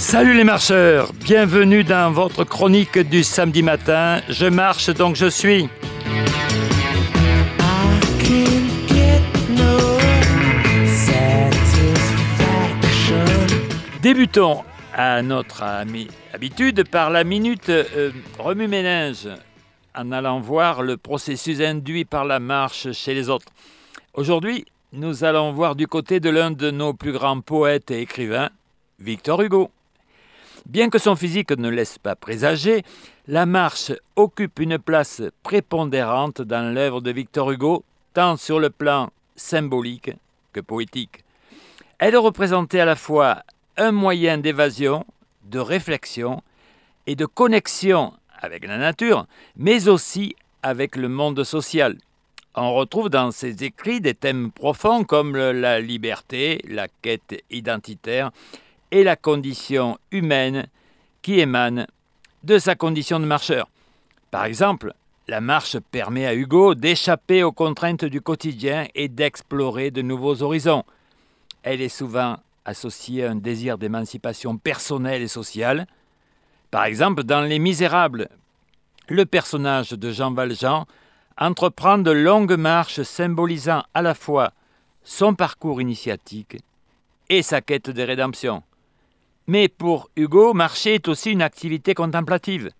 Salut les marcheurs, bienvenue dans votre chronique du samedi matin. Je marche donc je suis. Débutons à notre habitude par la minute remue-ménage en allant voir le processus induit par la marche chez les autres. Aujourd'hui, nous allons voir du côté de l'un de nos plus grands poètes et écrivains, Victor Hugo. Bien que son physique ne laisse pas présager, la marche occupe une place prépondérante dans l'œuvre de Victor Hugo, tant sur le plan symbolique que poétique. Elle représentait à la fois un moyen d'évasion, de réflexion et de connexion avec la nature, mais aussi avec le monde social. On retrouve dans ses écrits des thèmes profonds comme la liberté, la quête identitaire et la condition humaine qui émane de sa condition de marcheur. Par exemple, la marche permet à Hugo d'échapper aux contraintes du quotidien et d'explorer de nouveaux horizons. Elle est souvent associée à un désir d'émancipation personnelle et sociale. Par exemple, dans Les Misérables, le personnage de Jean Valjean entreprend de longues marches symbolisant à la fois son parcours initiatique et sa quête de rédemption. Mais pour Hugo, marcher est aussi une activité contemplative.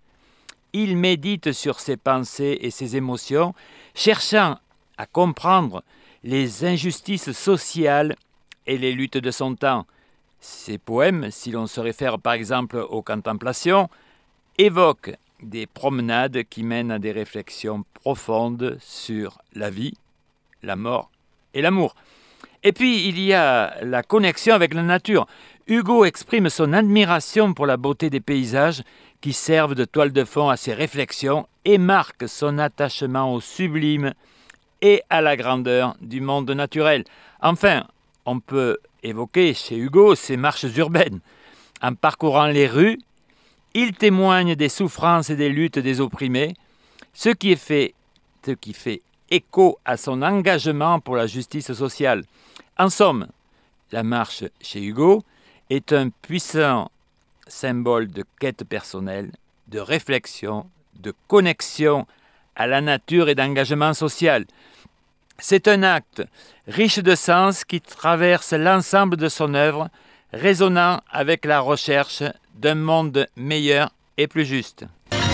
Il médite sur ses pensées et ses émotions, cherchant à comprendre les injustices sociales et les luttes de son temps. Ses poèmes, si l'on se réfère par exemple aux Contemplations, évoquent des promenades qui mènent à des réflexions profondes sur la vie, la mort et l'amour. Et puis, il y a la connexion avec la nature. Hugo exprime son admiration pour la beauté des paysages qui servent de toile de fond à ses réflexions et marque son attachement au sublime et à la grandeur du monde naturel. Enfin, on peut évoquer chez Hugo ses marches urbaines. En parcourant les rues, il témoigne des souffrances et des luttes des opprimés, ce qui fait écho à son engagement pour la justice sociale. En somme, la marche chez Hugo est un puissant symbole de quête personnelle, de réflexion, de connexion à la nature et d'engagement social. C'est un acte riche de sens qui traverse l'ensemble de son œuvre, résonnant avec la recherche d'un monde meilleur et plus juste.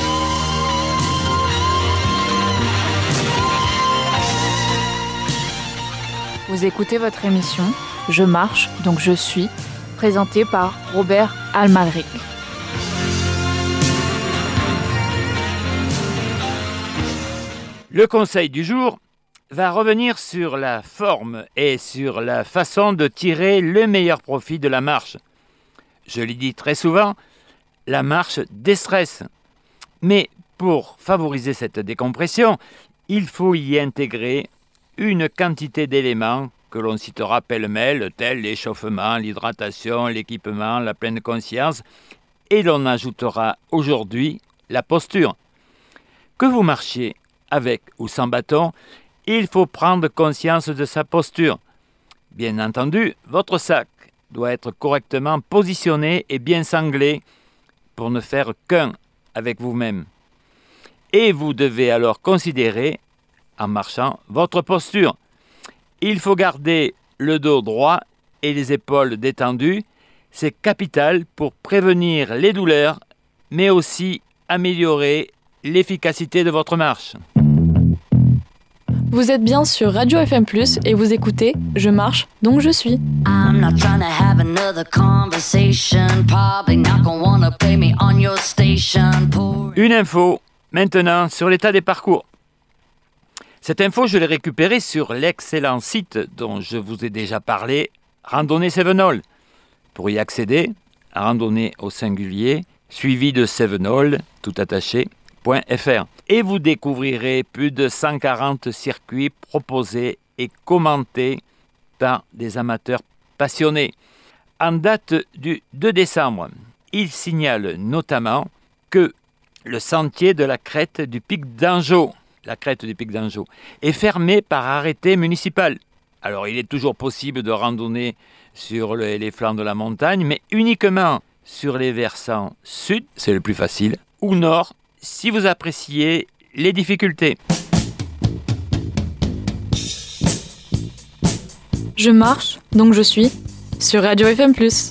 Vous écoutez votre émission « Je marche, donc je suis », présentée par Robert Almalric. Le conseil du jour va revenir sur la forme et sur la façon de tirer le meilleur profit de la marche. Je l'ai dit très souvent, la marche déstresse. Mais pour favoriser cette décompression, il faut y intégrer une quantité d'éléments que l'on citera pêle-mêle, tels l'échauffement, l'hydratation, l'équipement, la pleine conscience, et l'on ajoutera aujourd'hui la posture. Que vous marchiez avec ou sans bâton, il faut prendre conscience de sa posture. Bien entendu, votre sac doit être correctement positionné et bien sanglé pour ne faire qu'un avec vous-même. Et vous devez alors considérer, en marchant, votre posture. Il faut garder le dos droit et les épaules détendues. C'est capital pour prévenir les douleurs, mais aussi améliorer l'efficacité de votre marche. Vous êtes bien sur Radio FM+, et vous écoutez « Je marche, donc je suis ». Une info maintenant sur l'état des parcours. Cette info, je l'ai récupérée sur l'excellent site dont je vous ai déjà parlé, Randonnée Cévenol. Pour y accéder, à randonnée au singulier, suivi de Cévenol, tout attaché, .fr. Et vous découvrirez plus de 140 circuits proposés et commentés par des amateurs passionnés. En date du 2 décembre, il signale notamment que le sentier de la crête du pic d'Anjou, est fermé par arrêté municipal. Alors, il est toujours possible de randonner sur les flancs de la montagne, mais uniquement sur les versants sud, c'est le plus facile, ou nord, si vous appréciez les difficultés. Je marche, donc je suis sur Radio FM+.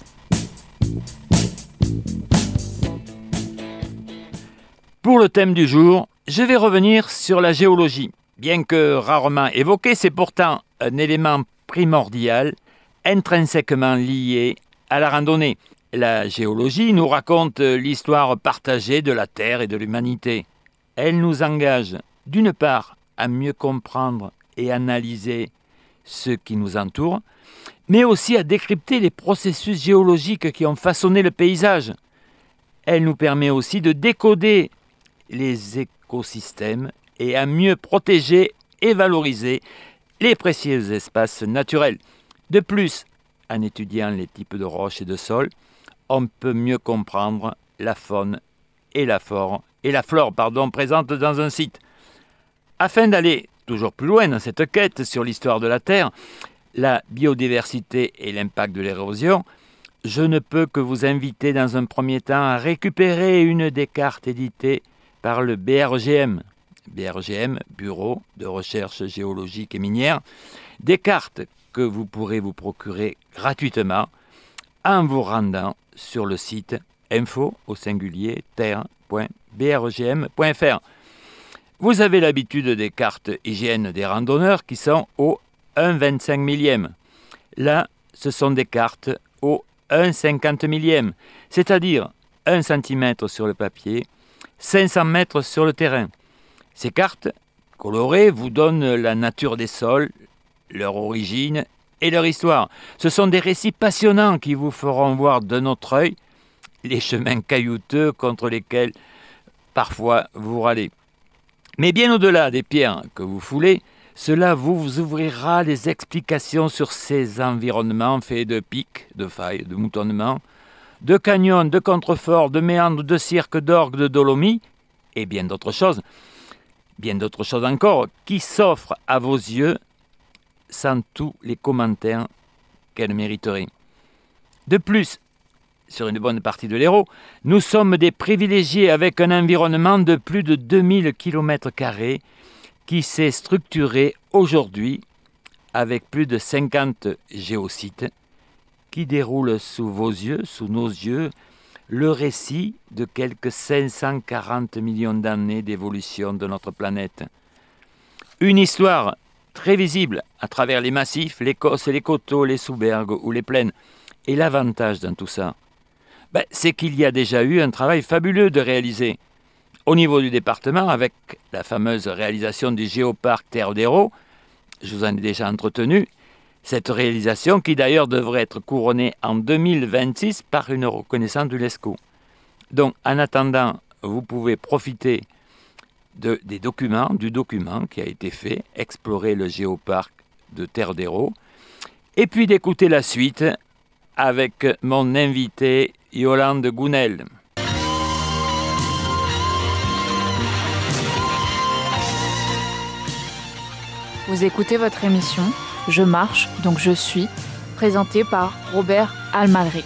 Pour le thème du jour, je vais revenir sur la géologie. Bien que rarement évoqué, c'est pourtant un élément primordial, intrinsèquement lié à la randonnée. La géologie nous raconte l'histoire partagée de la Terre et de l'humanité. Elle nous engage, d'une part, à mieux comprendre et analyser ce qui nous entoure, mais aussi à décrypter les processus géologiques qui ont façonné le paysage. Elle nous permet aussi de décoder les écosystèmes et à mieux protéger et valoriser les précieux espaces naturels. De plus, en étudiant les types de roches et de sols, on peut mieux comprendre la faune et la flore présentes dans un site. Afin d'aller toujours plus loin dans cette quête sur l'histoire de la Terre, la biodiversité et l'impact de l'érosion, je ne peux que vous inviter dans un premier temps à récupérer une des cartes éditées par le BRGM, Bureau de recherche géologique et minière, des cartes que vous pourrez vous procurer gratuitement en vous rendant sur le site terre.brgm.fr. Vous avez l'habitude des cartes hygiène des randonneurs qui sont au 1/25 millième. Là, ce sont des cartes au 1/50 millième, c'est-à-dire 1 cm sur le papier, 500 mètres sur le terrain. Ces cartes colorées vous donnent la nature des sols, leur origine et leur histoire. Ce sont des récits passionnants qui vous feront voir de notre œil les chemins caillouteux contre lesquels parfois vous râlez. Mais bien au-delà des pierres que vous foulez, cela vous ouvrira des explications sur ces environnements faits de pics, de failles, de moutonnements, de canyons, de contreforts, de méandres, de cirques, d'orgues, de dolomies, et bien d'autres choses encore, qui s'offrent à vos yeux sans tous les commentaires qu'elles mériteraient. De plus, sur une bonne partie de l'Hérault, nous sommes des privilégiés avec un environnement de plus de 2000 km² qui s'est structuré aujourd'hui avec plus de 50 géosites qui déroulent sous vos yeux, sous nos yeux, le récit de quelques 540 millions d'années d'évolution de notre planète. Une histoire très visible à travers les massifs, les cosses, les coteaux, les sous-bergues ou les plaines. Et l'avantage dans tout ça, c'est qu'il y a déjà eu un travail fabuleux de réaliser. Au niveau du département, avec la fameuse réalisation du Géoparc Terre d'Hérault, je vous en ai déjà entretenu, cette réalisation qui d'ailleurs devrait être couronnée en 2026 par une reconnaissance de l'UNESCO. Donc en attendant, vous pouvez profiter du document qui a été fait, explorer le Géoparc de Terre d'Hérault, et puis d'écouter la suite avec mon invité Yolande Gounel. Vous écoutez votre émission « Je marche, donc je suis », présentée par Robert Almalric.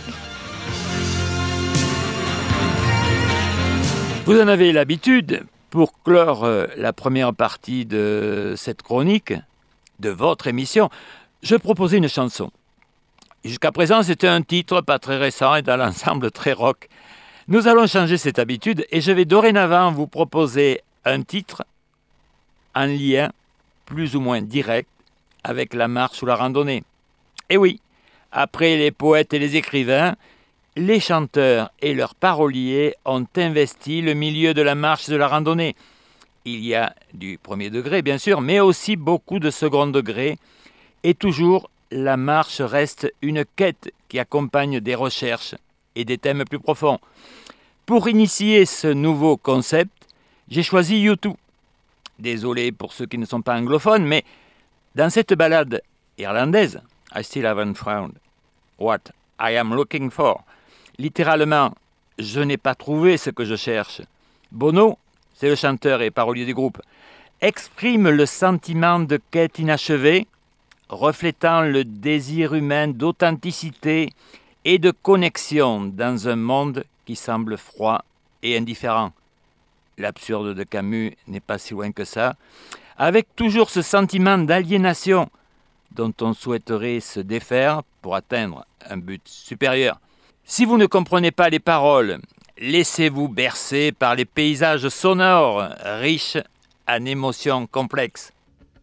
Vous en avez l'habitude, pour clore la première partie de cette chronique, de votre émission, je proposais une chanson. Jusqu'à présent, c'était un titre pas très récent et dans l'ensemble très rock. Nous allons changer cette habitude et je vais dorénavant vous proposer un titre en lien plus ou moins direct avec la marche ou la randonnée. Et oui, après les poètes et les écrivains, les chanteurs et leurs paroliers ont investi le milieu de la marche et de la randonnée. Il y a du premier degré, bien sûr, mais aussi beaucoup de second degré. Et toujours, la marche reste une quête qui accompagne des recherches et des thèmes plus profonds. Pour initier ce nouveau concept, j'ai choisi U2. Désolé pour ceux qui ne sont pas anglophones, mais dans cette ballade irlandaise, I still haven't found what I am looking for. Littéralement, je n'ai pas trouvé ce que je cherche. Bono, c'est le chanteur et parolier du groupe, exprime le sentiment de quête inachevée, reflétant le désir humain d'authenticité et de connexion dans un monde qui semble froid et indifférent. L'absurde de Camus n'est pas si loin que ça, avec toujours ce sentiment d'aliénation dont on souhaiterait se défaire pour atteindre un but supérieur. Si vous ne comprenez pas les paroles, laissez-vous bercer par les paysages sonores, riches en émotions complexes.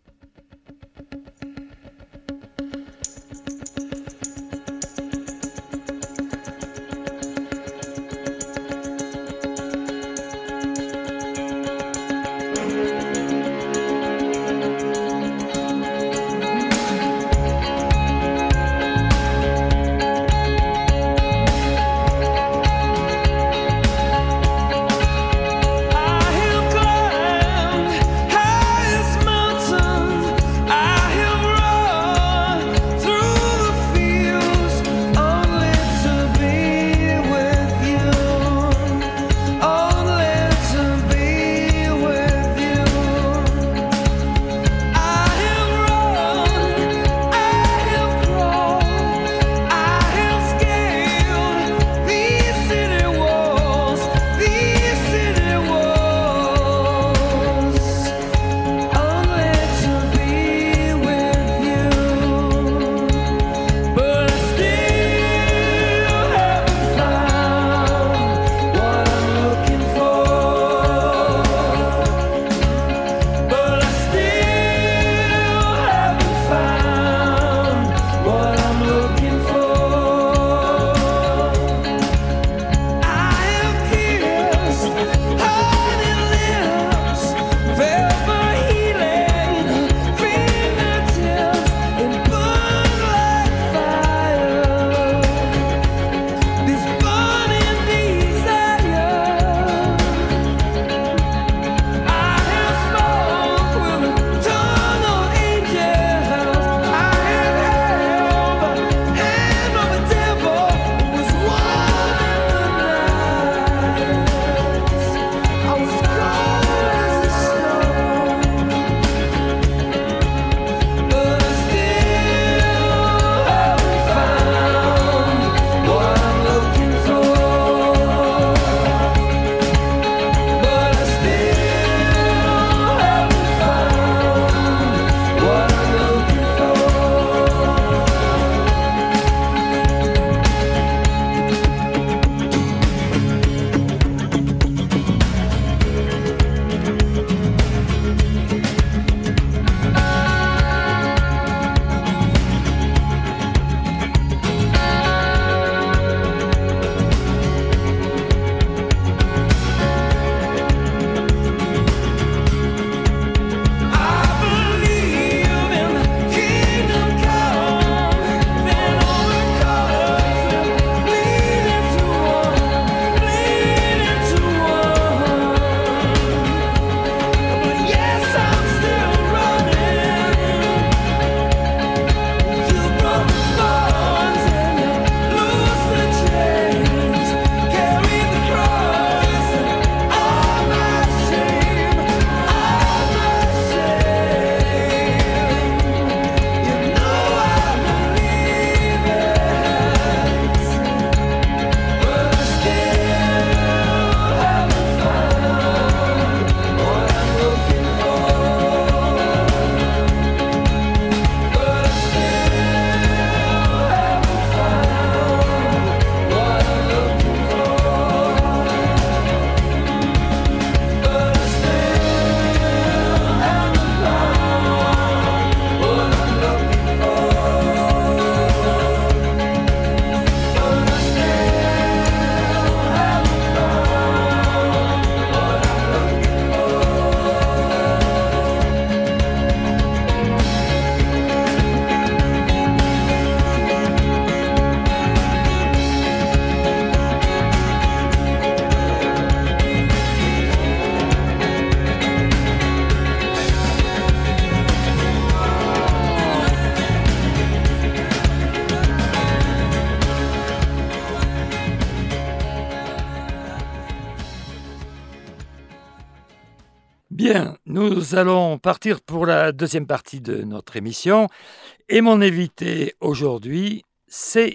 Bien, nous allons partir pour la deuxième partie de notre émission. Et mon invité aujourd'hui, c'est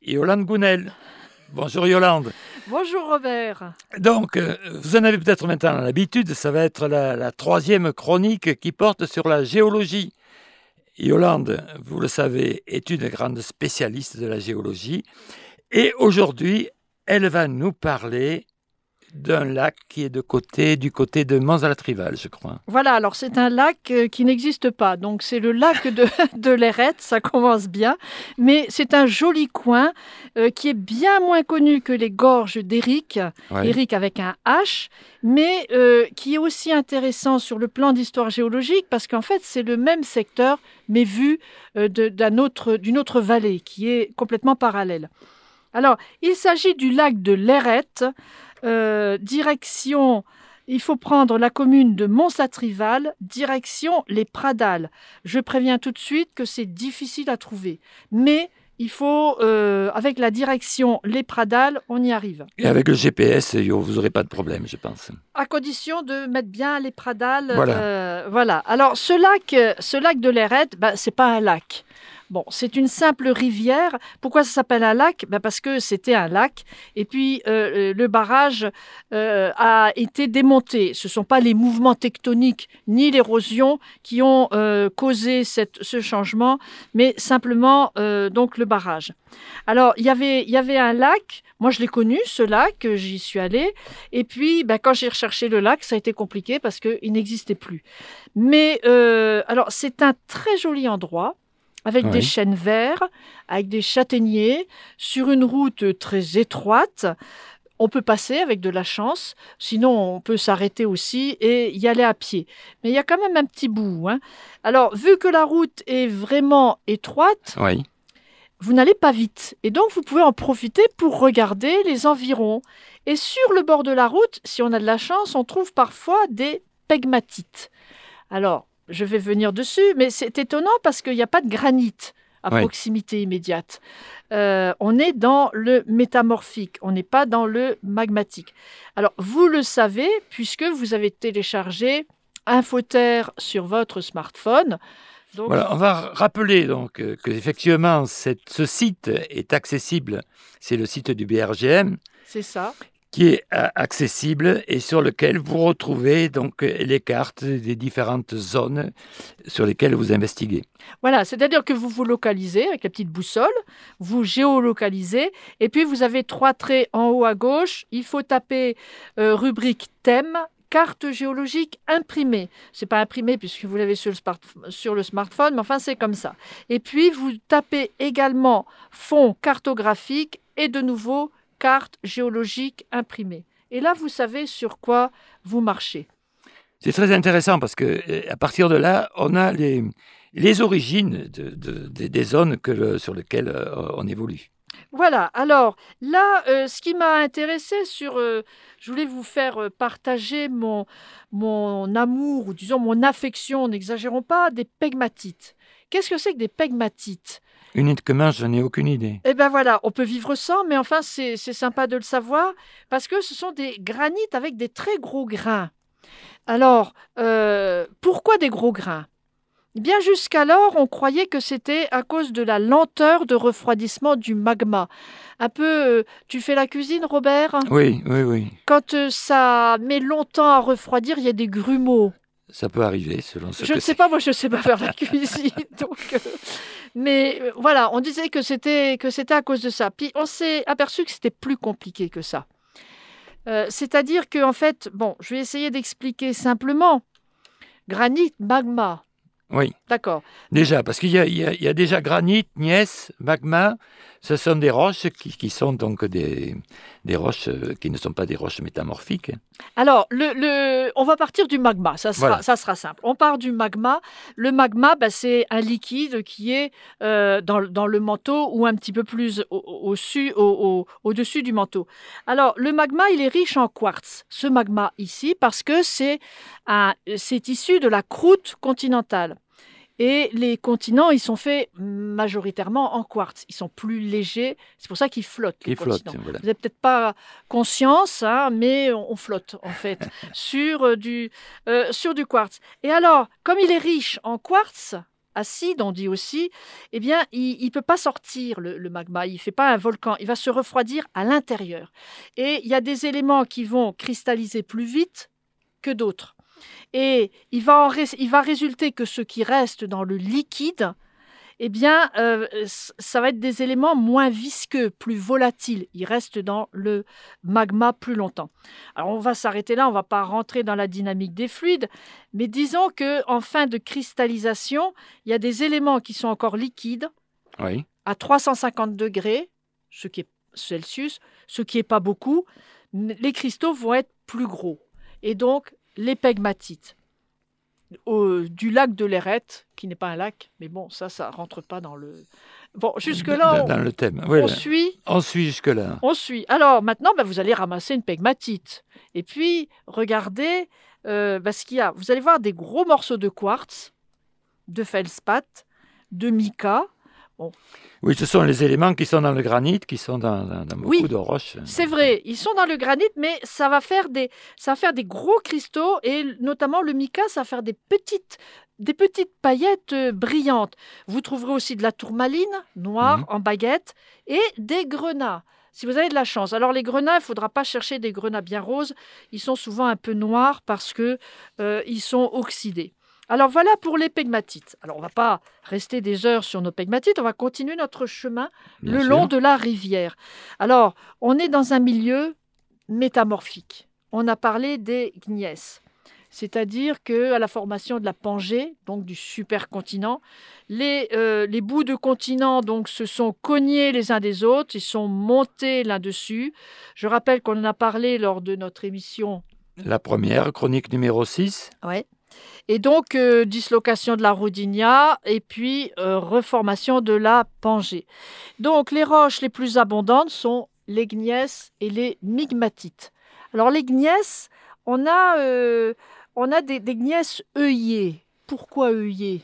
Yolande Gounel. Bonjour Yolande. Bonjour Robert. Donc, vous en avez peut-être maintenant l'habitude, ça va être la troisième chronique qui porte sur la géologie. Yolande, vous le savez, est une grande spécialiste de la géologie. Et aujourd'hui, elle va nous parler d'un lac qui est du côté de Mons-à-la-Trival, je crois. Voilà, alors c'est un lac qui n'existe pas. Donc c'est le lac de l'Hérette, ça commence bien. Mais c'est un joli coin qui est bien moins connu que les gorges d'Éric, Ouais. Éric avec un H, mais qui est aussi intéressant sur le plan d'histoire géologique parce qu'en fait c'est le même secteur, mais vu d'une autre vallée qui est complètement parallèle. Alors, il s'agit du lac de l'Hérette, direction, il faut prendre la commune de Mons-la-Trival, direction les Pradales. Je préviens tout de suite que c'est difficile à trouver, mais il faut, avec la direction les Pradales, on y arrive. Et avec le GPS, vous n'aurez pas de problème, je pense. À condition de mettre bien les Pradales. Voilà. Voilà. Alors, ce lac de l'Hérette, c'est pas un lac. Bon, c'est une simple rivière. Pourquoi ça s'appelle un lac ? Parce que c'était un lac. Et puis, le barrage a été démonté. Ce ne sont pas les mouvements tectoniques ni l'érosion qui ont causé ce changement, mais simplement donc le barrage. Alors, il y avait un lac. Moi, je l'ai connu, ce lac. J'y suis allée. Et puis, quand j'ai recherché le lac, ça a été compliqué parce qu'il n'existait plus. Mais, alors, c'est un très joli endroit, avec des chênes verts, avec des châtaigniers, sur une route très étroite. On peut passer avec de la chance, sinon on peut s'arrêter aussi et y aller à pied. Mais il y a quand même un petit bout. Alors, vu que la route est vraiment étroite, vous n'allez pas vite. Et donc, vous pouvez en profiter pour regarder les environs. Et sur le bord de la route, si on a de la chance, on trouve parfois des pegmatites. Alors, je vais venir dessus, mais c'est étonnant parce qu'il n'y a pas de granit à proximité immédiate. On est dans le métamorphique, on n'est pas dans le magmatique. Alors, vous le savez, puisque vous avez téléchargé Infoterre sur votre smartphone. Donc, voilà, on va rappeler donc qu'effectivement, ce site est accessible. C'est le site du BRGM. C'est ça. Qui est accessible et sur lequel vous retrouvez donc les cartes des différentes zones sur lesquelles vous investiguez. Voilà, c'est-à-dire que vous vous localisez avec la petite boussole, vous géolocalisez, et puis vous avez 3 traits en haut à gauche. Il faut taper rubrique thème, carte géologique imprimée. C'est pas imprimé puisque vous l'avez sur le smartphone, mais enfin c'est comme ça. Et puis vous tapez également fond cartographique et de nouveau carte géologique imprimée. Et là, vous savez sur quoi vous marchez. C'est très intéressant parce qu'à partir de là, on a les origines des zones sur lesquelles on évolue. Voilà, alors là, ce qui m'a intéressé je voulais vous faire partager mon amour, ou disons mon affection, n'exagérons pas, des pegmatites. Qu'est-ce que c'est que des pegmatites ? Uniquement, je n'ai aucune idée. Eh bien voilà, on peut vivre sans, mais enfin c'est sympa de le savoir, parce que ce sont des granites avec des très gros grains. Alors, pourquoi des gros grains ? Bien jusqu'alors, on croyait que c'était à cause de la lenteur de refroidissement du magma. Un peu, tu fais la cuisine, Robert ? Oui. Quand ça met longtemps à refroidir, il y a des grumeaux. Ça peut arriver, selon ce que c'est. Je ne sais pas, moi je ne sais pas faire la cuisine. Mais voilà, on disait que c'était à cause de ça. Puis on s'est aperçu que c'était plus compliqué que ça. C'est-à-dire qu'en fait, je vais essayer d'expliquer simplement. Granit, magma. Oui. D'accord. Déjà, parce qu'il y a déjà granit, gneiss, magma. Ce sont des roches qui sont donc des roches qui ne sont pas des roches métamorphiques. Alors, on va partir du magma, ça sera simple. On part du magma. Le magma, c'est un liquide qui est dans le manteau ou un petit peu plus au-dessus du manteau. Alors, le magma, il est riche en quartz, ce magma ici, parce que c'est issu de la croûte continentale. Et les continents, ils sont faits majoritairement en quartz. Ils sont plus légers. C'est pour ça qu'ils flottent, les continents. Voilà. Vous n'avez peut-être pas conscience, mais on flotte, en fait, sur du quartz. Et alors, comme il est riche en quartz, acide, on dit aussi, eh bien, il ne peut pas sortir le magma. Il ne fait pas un volcan. Il va se refroidir à l'intérieur. Et il y a des éléments qui vont cristalliser plus vite que d'autres. Et il va résulter que ce qui reste dans le liquide, eh bien, ça va être des éléments moins visqueux, plus volatiles. Ils restent dans le magma plus longtemps. Alors, on va s'arrêter là, on ne va pas rentrer dans la dynamique des fluides, mais disons qu'en fin de cristallisation, il y a des éléments qui sont encore liquides à 350 degrés, ce qui est Celsius, ce qui n'est pas beaucoup. Les cristaux vont être plus gros. Et donc, les pegmatites. Du lac de Lérette, qui n'est pas un lac, mais bon, ça rentre pas dans le... Bon, jusque-là, dans le thème. On suit. On suit jusque-là. On suit. Alors, maintenant, vous allez ramasser une pegmatite. Et puis, regardez ce qu'il y a. Vous allez voir des gros morceaux de quartz, de feldspath, de mica. Bon. Oui, ce sont les éléments qui sont dans le granit, qui sont dans beaucoup de roches. C'est vrai, ils sont dans le granit, mais ça va faire des gros cristaux, et notamment le mica, ça va faire des petites paillettes brillantes. Vous trouverez aussi de la tourmaline noire en baguette et des grenats. Si vous avez de la chance. Alors les grenats, il ne faudra pas chercher des grenats bien roses. Ils sont souvent un peu noirs parce qu'ils sont oxydés. Alors voilà pour les pegmatites. Alors on ne va pas rester des heures sur nos pegmatites, on va continuer notre chemin le long de la rivière. Alors on est dans un milieu métamorphique. On a parlé des gneiss, c'est-à-dire qu'à la formation de la Pangée, donc du supercontinent, les bouts de continents donc, se sont cognés les uns des autres, ils sont montés l'un dessus. Je rappelle qu'on en a parlé lors de notre émission. La première, chronique numéro 6. Oui. Et donc, dislocation de la Rodinia et puis reformation de la Pangée. Donc, les roches les plus abondantes sont les gneiss et les migmatites. Alors, les gneiss, on a des gneiss œillés. Pourquoi œillés,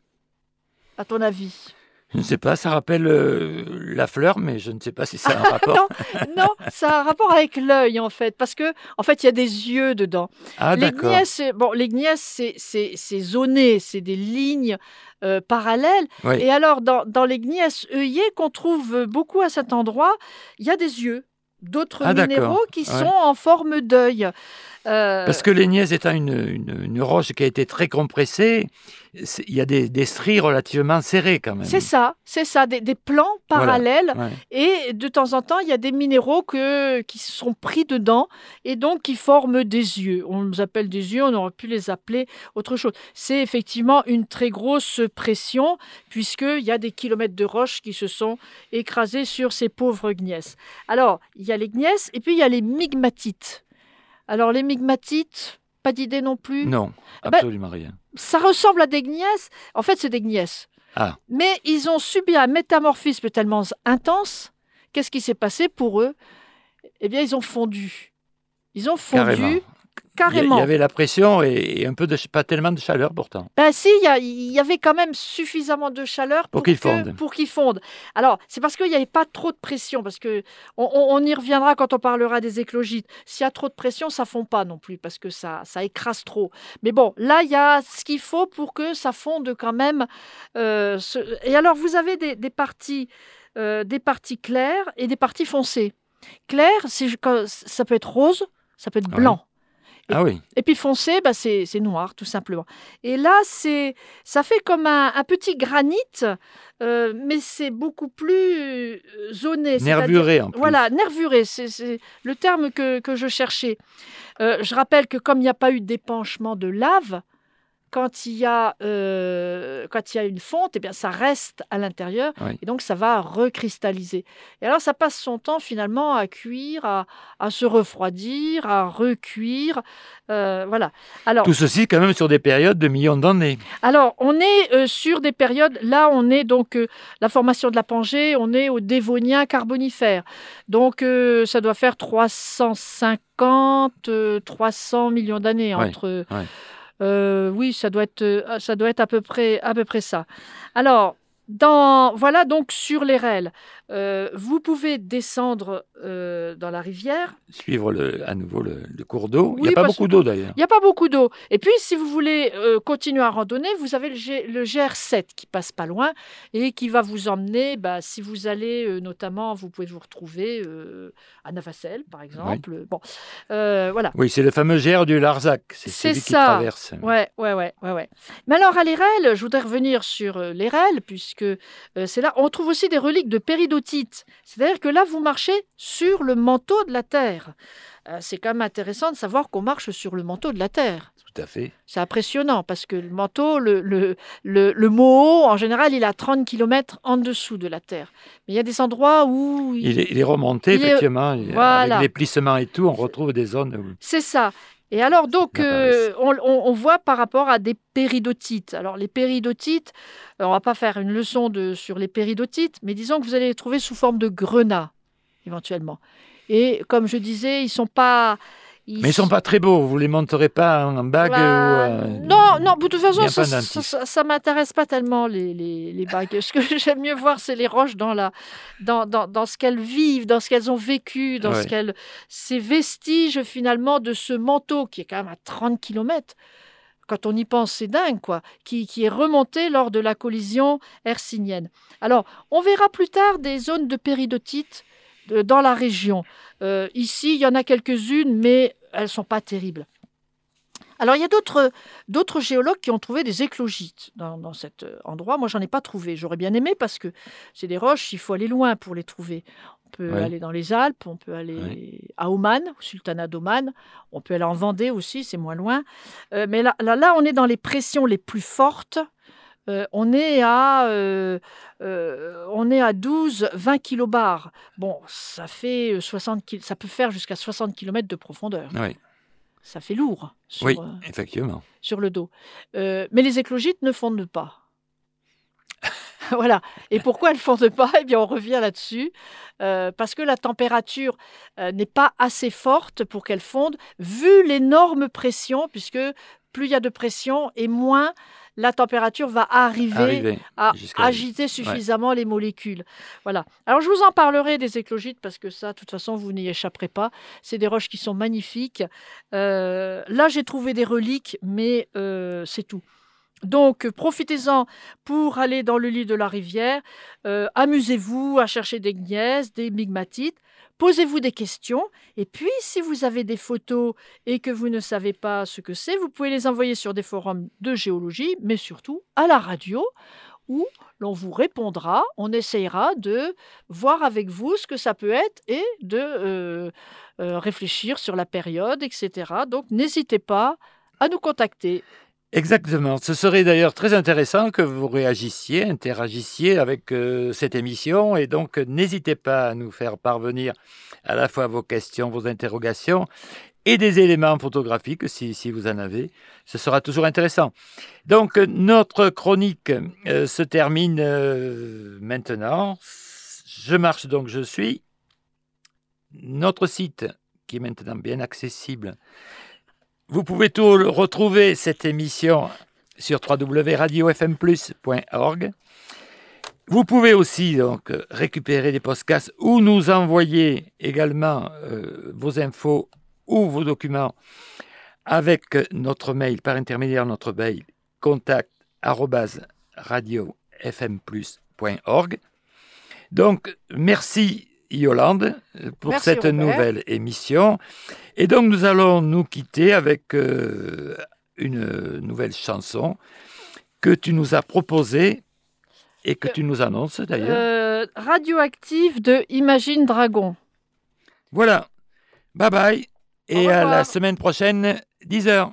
à ton avis ? Je ne sais pas, ça rappelle la fleur, mais je ne sais pas si ça a un rapport. non, ça a un rapport avec l'œil, en fait, parce que en fait, il y a des yeux dedans. Ah, d'accord. Les gneiss, c'est zoné, c'est des lignes parallèles. Oui. Et alors, dans les gneiss œillés qu'on trouve beaucoup à cet endroit, il y a des yeux d'autres minéraux qui sont en forme d'œil. Parce que les gneiss étant une roche qui a été très compressée, il y a des stries relativement serrées quand même. C'est ça, des plans parallèles. Voilà. Ouais. Et de temps en temps, il y a des minéraux qui sont pris dedans et donc qui forment des yeux. On les appelle des yeux, on aurait pu les appeler autre chose. C'est effectivement une très grosse pression puisqu'il y a des kilomètres de roches qui se sont écrasés sur ces pauvres gneiss. Alors, il y a les gneiss et puis il y a les migmatites. Alors, les migmatites, pas d'idée non plus ? Non, absolument rien. Ça ressemble à des gneiss. En fait, c'est des gneiss. Ah. Mais ils ont subi un métamorphisme tellement intense. Qu'est-ce qui s'est passé pour eux ? Eh bien, ils ont fondu. Ils ont fondu carrément. Il y avait la pression et un peu pas tellement de chaleur pourtant. Ben si, il y avait quand même suffisamment de chaleur pour qu'ils fondent. Alors, c'est parce qu'il n'y avait pas trop de pression, parce que on y reviendra quand on parlera des éclogites. S'il y a trop de pression, ça ne fond pas non plus, parce que ça écrase trop. Mais bon, là, il y a ce qu'il faut pour que ça fonde quand même. Et alors, vous avez des parties claires et des parties foncées. Clair, ça peut être rose, ça peut être blanc. Et puis foncé, c'est noir, tout simplement. Et là, ça fait comme un petit granit, mais c'est beaucoup plus zoné. Nervuré, en plus. Voilà, nervuré, c'est le terme que je cherchais. Je rappelle que comme il n'y a pas eu d'épanchement de lave, quand il y a une fonte, eh bien, ça reste à l'intérieur et donc ça va recristalliser. Et alors, ça passe son temps finalement à cuire, à se refroidir, à recuire. Voilà. Alors, tout ceci quand même sur des périodes de millions d'années. Alors, on est sur des périodes, là on est donc la formation de la Pangée, on est au Dévonien carbonifère. Donc, ça doit faire 350, 300 millions d'années entre... Oui, ça doit être à peu près ça. Alors, Voilà donc sur les rêles. Vous pouvez descendre dans la rivière. Suivre à nouveau le cours d'eau. Oui, Il n'y a pas parce beaucoup d'eau d'ailleurs. Il n'y a pas beaucoup d'eau. Et puis, si vous voulez continuer à randonner, vous avez le GR7 qui passe pas loin et qui va vous emmener, si vous allez notamment, vous pouvez vous retrouver à Navacelles, par exemple. Oui. Bon, voilà. Oui, c'est le fameux GR du Larzac. C'est celui qui traverse. Ouais. Mais alors, à l'Érel, je voudrais revenir sur l'Érel, puisque c'est là, on trouve aussi des reliques de péridotite. C'est-à-dire que là, vous marchez sur le manteau de la Terre. C'est quand même intéressant de savoir qu'on marche sur le manteau de la Terre. Tout à fait. C'est impressionnant parce que le manteau, le Moho, en général, il est à 30 km en dessous de la Terre. Mais il y a des endroits où... Il est remonté, effectivement. Voilà. Avec les plissements et tout, on retrouve des zones où... C'est ça. Et alors, donc, on voit par rapport à des péridotites. Alors, les péridotites, on ne va pas faire une leçon sur les péridotites, mais disons que vous allez les trouver sous forme de grenats, éventuellement. Et comme je disais, ils sont pas... Mais ils ne sont pas très beaux, vous ne les monterez pas en bague Non, de toute façon, ça ne m'intéresse pas tellement, les bagues. Ce que j'aime mieux voir, c'est les roches dans ce qu'elles vivent, dans ce qu'elles ont vécu, dans ces vestiges, finalement, de ce manteau qui est quand même à 30 km. Quand on y pense, c'est dingue, quoi, qui est remonté lors de la collision hercynienne. Alors, on verra plus tard des zones de péridotite dans la région. Ici, il y en a quelques-unes, mais elles ne sont pas terribles. Alors, il y a d'autres géologues qui ont trouvé des éclogites dans cet endroit. Moi, je n'en ai pas trouvé. J'aurais bien aimé parce que c'est des roches, il faut aller loin pour les trouver. On peut aller dans les Alpes, on peut aller à Oman, au sultanat d'Oman. On peut aller en Vendée aussi, c'est moins loin. Mais là, on est dans les pressions les plus fortes. On est à 12-20 kilobars. Bon, ça fait ça peut faire jusqu'à 60 km de profondeur. Oui. Ça fait lourd effectivement. Sur le dos. Mais les éclogites ne fondent pas. Voilà. Et pourquoi elles ne fondent pas ? Eh bien, on revient là-dessus. Parce que la température n'est pas assez forte pour qu'elles fondent, vu l'énorme pression, puisque plus il y a de pression et moins la température va arriver à agiter suffisamment les molécules. Voilà. Alors, je vous en parlerai des éclogites parce que ça, de toute façon, vous n'y échapperez pas. C'est des roches qui sont magnifiques. Là, j'ai trouvé des reliques, mais c'est tout. Donc, profitez-en pour aller dans le lit de la rivière. Amusez-vous à chercher des gneiss, des migmatites. Posez-vous des questions. Et puis, si vous avez des photos et que vous ne savez pas ce que c'est, vous pouvez les envoyer sur des forums de géologie, mais surtout à la radio, où l'on vous répondra. On essayera de voir avec vous ce que ça peut être et de réfléchir sur la période, etc. Donc, n'hésitez pas à nous contacter. Exactement. Ce serait d'ailleurs très intéressant que vous interagissiez avec cette émission. Et donc, n'hésitez pas à nous faire parvenir à la fois vos questions, vos interrogations et des éléments photographiques, si vous en avez. Ce sera toujours intéressant. Donc, notre chronique se termine maintenant. Je marche donc, je suis. Notre site, qui est maintenant bien accessible. Vous pouvez tout retrouver cette émission sur www.radiofmplus.org. Vous pouvez aussi donc récupérer des podcasts ou nous envoyer également vos infos ou vos documents avec notre mail, par intermédiaire de notre mail, contact@radiofmplus.org. Donc, merci Yolande pour cette nouvelle émission. Et donc, nous allons nous quitter avec une nouvelle chanson que tu nous as proposée et que tu nous annonces d'ailleurs. Radioactive de Imagine Dragon. Voilà. Bye bye. Et à la semaine prochaine, 10h.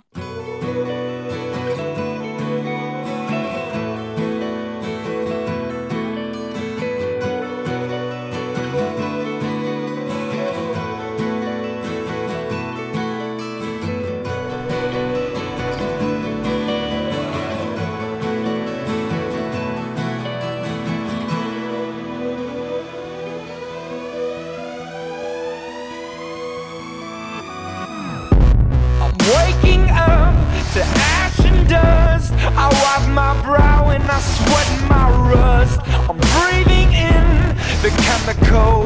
Waking up the code.